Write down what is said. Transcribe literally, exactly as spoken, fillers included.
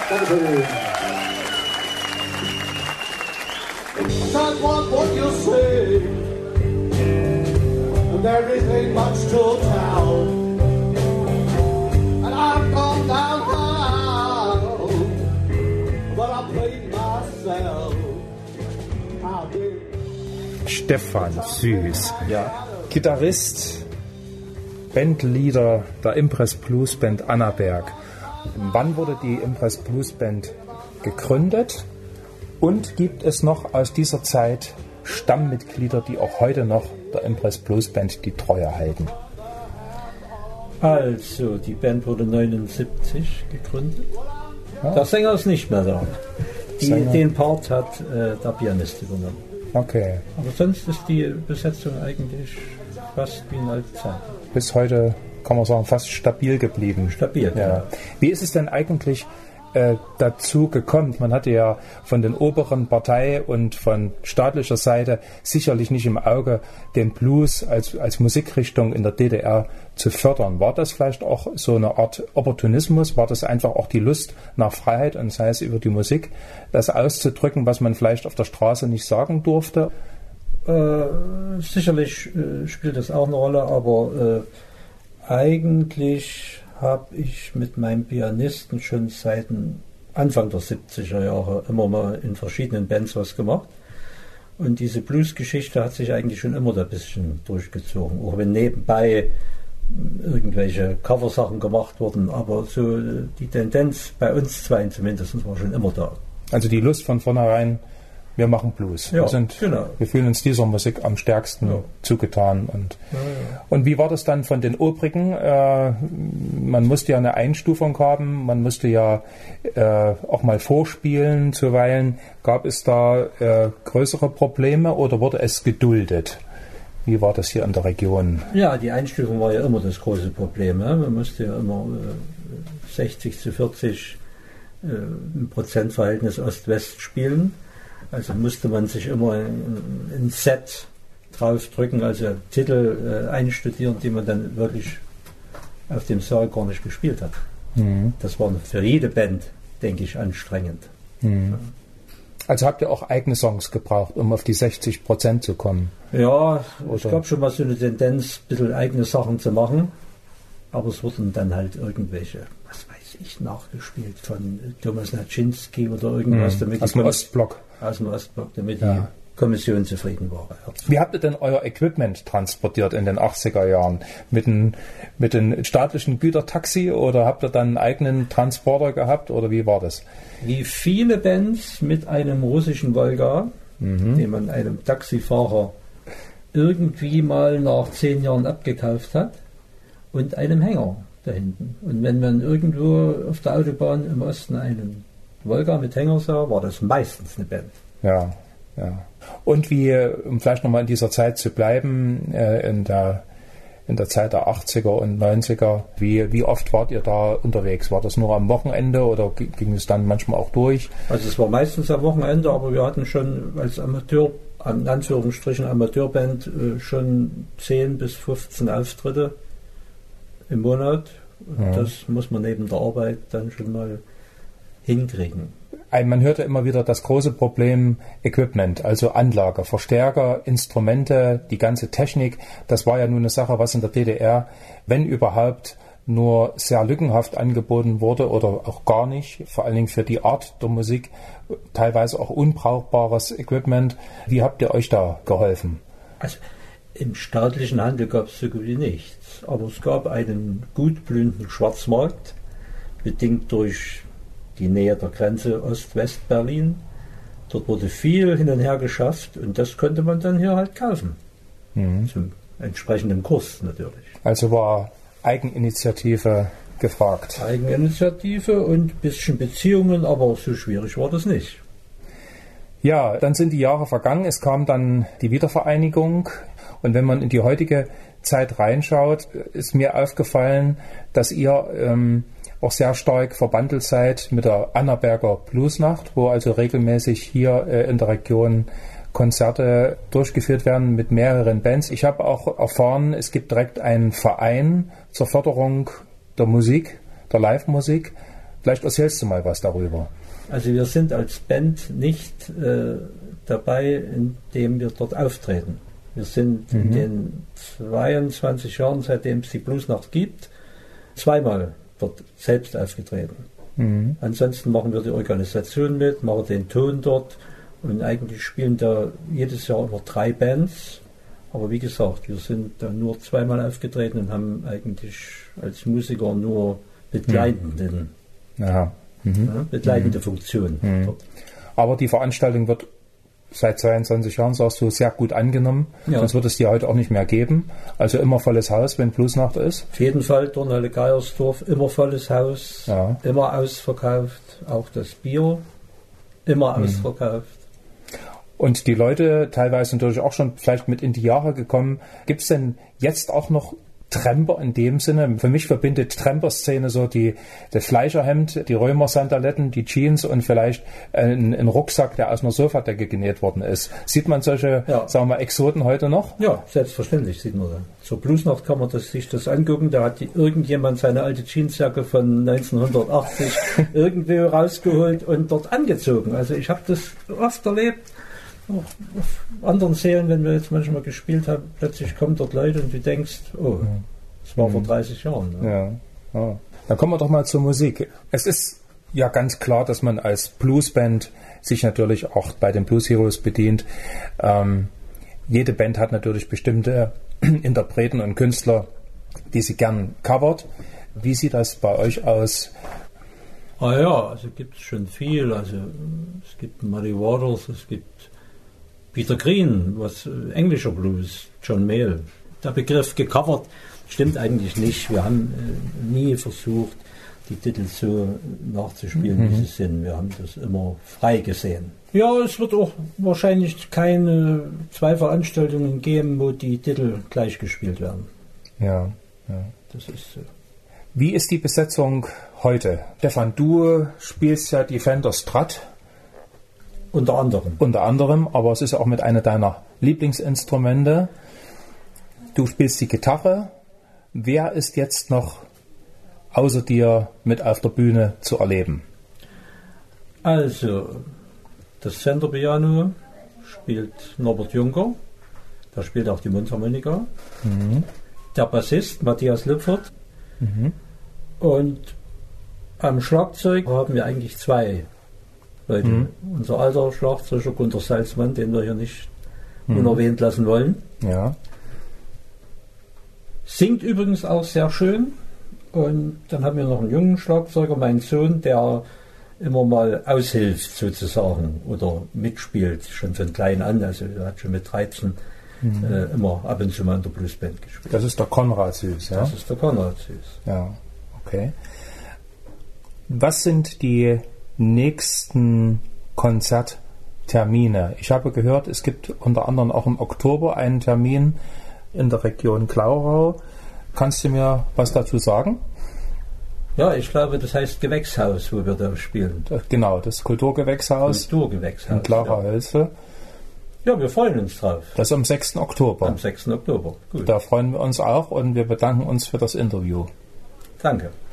Not want what you say, and there ain't much to tell. And I've gone downtown, but I played myself. I did. Stefan Süß, Ja. Gitarrist, Bandleader der Impress Blues Band Annaberg. Wann wurde die Impress Blues Band gegründet? Und gibt es noch aus dieser Zeit Stammmitglieder, die auch heute noch der Impress Blues Band die Treue halten? Also, die Band wurde neunundsiebzig gegründet. Ja. Der Sänger ist nicht mehr da. Die, Sänger. Den Part hat äh, der Pianist übernommen. Okay. Aber sonst ist die Besetzung eigentlich fast wie in alten Zeiten. Bis heute kann man sagen, fast stabil geblieben. Stabil, ja. genau. Wie ist es denn eigentlich äh, dazu gekommen? Man hatte ja von den oberen Partei und von staatlicher Seite sicherlich nicht im Auge, den Blues als, als Musikrichtung in der D D R zu fördern. War das vielleicht auch so eine Art Opportunismus? War das einfach auch die Lust nach Freiheit und sei es über die Musik, das auszudrücken, was man vielleicht auf der Straße nicht sagen durfte? Äh, sicherlich äh, spielt das auch eine Rolle, aber äh, eigentlich habe ich mit meinem Pianisten schon seit Anfang der siebziger Jahre immer mal in verschiedenen Bands was gemacht. Und diese Blues-Geschichte hat sich eigentlich schon immer da ein bisschen durchgezogen. Auch wenn nebenbei irgendwelche Coversachen gemacht wurden, aber so die Tendenz bei uns zwei zumindest war schon immer da. Also die Lust von vornherein, wir machen Blues. Ja, wir, sind, genau. wir fühlen uns dieser Musik am stärksten Ja. zugetan. Und, Ja, ja. und wie war das dann von den Obrigen? Äh, man musste ja eine Einstufung haben, man musste ja äh, auch mal vorspielen zuweilen. Gab es da äh, größere Probleme oder wurde es geduldet? Wie war das hier in der Region? Ja, die Einstufung war ja immer das große Problem. Ja? Man musste ja immer äh, sechzig zu vierzig äh, im Prozentverhältnis Ost-West spielen. Also musste man sich immer ein, ein Set draufdrücken, also Titel äh, einstudieren, die man dann wirklich auf dem Saal gar nicht gespielt hat. Mhm. Das war für jede Band, denke ich, anstrengend. Mhm. Also habt ihr auch eigene Songs gebraucht, um auf die sechzig Prozent zu kommen? Ja, es Oder? gab schon mal so eine Tendenz, ein bisschen eigene Sachen zu machen, aber es wurden dann halt irgendwelche, was weiß ich, nachgespielt von Thomas Naczynski oder irgendwas, Mhm. damit Aus die dem Kom- Ostblock. aus dem Ostblock, damit Ja. die Kommission zufrieden war. Ja. Wie habt ihr denn euer Equipment transportiert in den achtziger Jahren? Mit den, mit den staatlichen Gütertaxi oder habt ihr dann einen eigenen Transporter gehabt oder wie war das? Wie viele Bands mit einem russischen Volga, Mhm. den man einem Taxifahrer irgendwie mal nach zehn Jahren abgekauft hat, und einem Hänger da hinten. Und wenn man irgendwo auf der Autobahn im Osten einen Volga mit Hänger sah, war das meistens eine Band. Ja, ja. Und wie, um vielleicht nochmal in dieser Zeit zu bleiben, äh, in der in der Zeit der achtziger und neunziger, wie, wie oft wart ihr da unterwegs? War das nur am Wochenende oder g- ging es dann manchmal auch durch? Also es war meistens am Wochenende, aber wir hatten schon als Amateur, an Anführungsstrichen Amateurband, äh, schon zehn bis fünfzehn Auftritte im Monat. Und Ja. das muss man neben der Arbeit dann schon mal hinkriegen. Ein, man hörte immer wieder das große Problem Equipment, also Anlage, Verstärker, Instrumente, die ganze Technik. Das war ja nun eine Sache, was in der D D R, wenn überhaupt, nur sehr lückenhaft angeboten wurde oder auch gar nicht, vor allen Dingen für die Art der Musik, teilweise auch unbrauchbares Equipment. Wie habt ihr euch da geholfen? Also im staatlichen Handel gab es so gut wie nichts, aber es gab einen gut blühenden Schwarzmarkt, bedingt durch die Nähe der Grenze Ost-West-Berlin. Dort wurde viel hin und her geschafft und das konnte man dann hier halt kaufen. Mhm. Zum entsprechenden Kurs natürlich. Also war Eigeninitiative gefragt. Eigeninitiative und ein bisschen Beziehungen, aber so schwierig war das nicht. Ja, dann sind die Jahre vergangen. Es kam dann die Wiedervereinigung. Und wenn man in die heutige Zeit reinschaut, ist mir aufgefallen, dass ihr ähm, auch sehr stark verbandelt seid mit der Annaberger Bluesnacht, wo also regelmäßig hier äh, in der Region Konzerte durchgeführt werden mit mehreren Bands. Ich habe auch erfahren, es gibt direkt einen Verein zur Förderung der Musik, der Live-Musik. Vielleicht erzählst du mal was darüber. Also wir sind als Band nicht äh, dabei, indem wir dort auftreten. Wir sind mhm. in den zweiundzwanzig Jahren, seitdem es die Bluesnacht gibt, zweimal dort selbst aufgetreten. Mhm. Ansonsten machen wir die Organisation mit, machen den Ton dort und eigentlich spielen da jedes Jahr immer drei Bands. Aber wie gesagt, wir sind da nur zweimal aufgetreten und haben eigentlich als Musiker nur begleitenden, ja. Mhm. Ja, begleitende mhm. Funktion. Mhm. Dort. Aber die Veranstaltung wird seit zweiundzwanzig Jahren, sagst du, sehr gut angenommen. Ja. Sonst wird es die heute auch nicht mehr geben. Also immer volles Haus, wenn Bluesnacht ist. Auf jeden Fall, Turnhalle Geiersdorf, immer volles Haus, ja. immer ausverkauft. Auch das Bier, immer mhm. ausverkauft. Und die Leute, teilweise natürlich auch schon vielleicht mit in die Jahre gekommen, gibt es denn jetzt auch noch Tramper in dem Sinne? Für mich verbindet Tramper-Szene so die, das Fleischerhemd, die Römer-Sandaletten, die Jeans und vielleicht ein, ein Rucksack, der aus einer Sofadecke genäht worden ist. Sieht man solche, ja. sagen wir, Exoten heute noch? Ja, selbstverständlich sieht man das. Zur Bluesnacht kann man das, sich das angucken. Da hat die, irgendjemand seine alte Jeansjacke von neunzehnhundertachtzig irgendwie rausgeholt und dort angezogen. Also ich habe das oft erlebt. Auf anderen Serien, wenn wir jetzt manchmal gespielt haben, plötzlich kommen dort Leute und du denkst, oh, das war mhm. vor dreißig Jahren. Ne? Ja. Oh. Dann kommen wir doch mal zur Musik. Es ist ja ganz klar, dass man als Bluesband sich natürlich auch bei den Blues Heroes bedient. Ähm, jede Band hat natürlich bestimmte Interpreten und Künstler, die sie gern covert. Wie sieht das bei euch aus? Ah ja, also gibt es schon viel. Also es gibt Muddy Waters, es gibt Peter Green, was äh, englischer Blues, John Mayall. Der Begriff gecovert stimmt eigentlich nicht. Wir haben äh, nie versucht, die Titel so nachzuspielen, mhm. wie sie sind. Wir haben das immer frei gesehen. Ja, es wird auch wahrscheinlich keine zwei Veranstaltungen geben, wo die Titel gleich gespielt werden. Ja, ja. Das ist so. Wie ist die Besetzung heute? Stefan, du spielst ja die Fender Strat. Unter anderem. Unter anderem, aber es ist auch mit einer deiner Lieblingsinstrumente. Du spielst die Gitarre. Wer ist jetzt noch außer dir mit auf der Bühne zu erleben? Also, das Fender Piano spielt Norbert Juncker. Der spielt auch die Mundharmonika. Mhm. Der Bassist Matthias Lüpfert. Mhm. Und am Schlagzeug haben wir eigentlich zwei Leute. Mhm. Unser alter Schlagzeuger Gunter Salzmann, den wir hier nicht mhm. unerwähnt lassen wollen. Ja. Singt übrigens auch sehr schön. Und dann haben wir noch einen jungen Schlagzeuger, meinen Sohn, der immer mal aushilft sozusagen oder mitspielt, schon von klein an. Also er hat schon mit dreizehn mhm. äh, immer ab und zu mal in der Bluesband gespielt. Das ist der Konrad Süß, ja? Das ist der Konrad Süß. Ja, okay. Was sind die nächsten Konzerttermine? Ich habe gehört, es gibt unter anderem auch im Oktober einen Termin in der Region Glaurau. Kannst du mir was dazu sagen? Ja, ich glaube, das heißt Gewächshaus, wo wir da spielen. Das, genau, das Kulturgewächshaus. Kulturgewächshaus. In Glaurau-Hölzl. Ja. ja, wir freuen uns drauf. Das ist am sechsten Oktober. Am sechsten Oktober, gut. Da freuen wir uns auch und wir bedanken uns für das Interview. Danke.